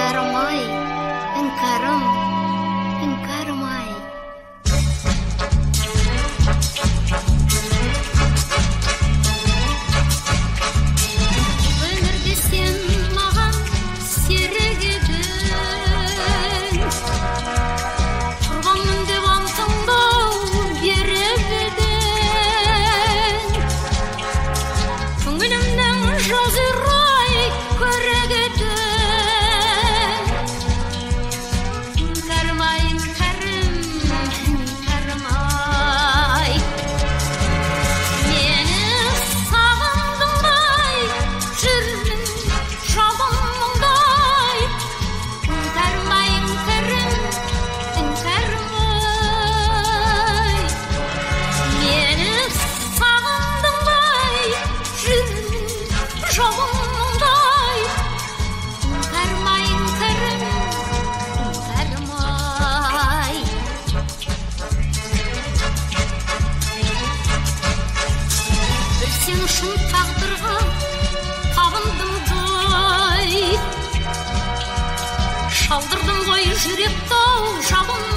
Іңкәрім-ай, іңкәрім, іңкәрім-ай. Өмірде сен маған серік едің, құрбанмын деп антыңды беріп едің. Көңілімнің жазырай көрік едің. Іңкәрім-ай, іңкәрім, іңкәрім-ай. Мені сағындыңдай, жүрмін жауымыңдай. Іңкәрім-ай, іңкәрім, іңкәрім-ай. Мені сағындыңдай, жүрмін жауымыңдай. Іңкәрім-ай, іңкәрім, іңкәрім-ай. Бір сен үшін тағдырға табындым ғой, шалдырдым ғой жүректі ау жалын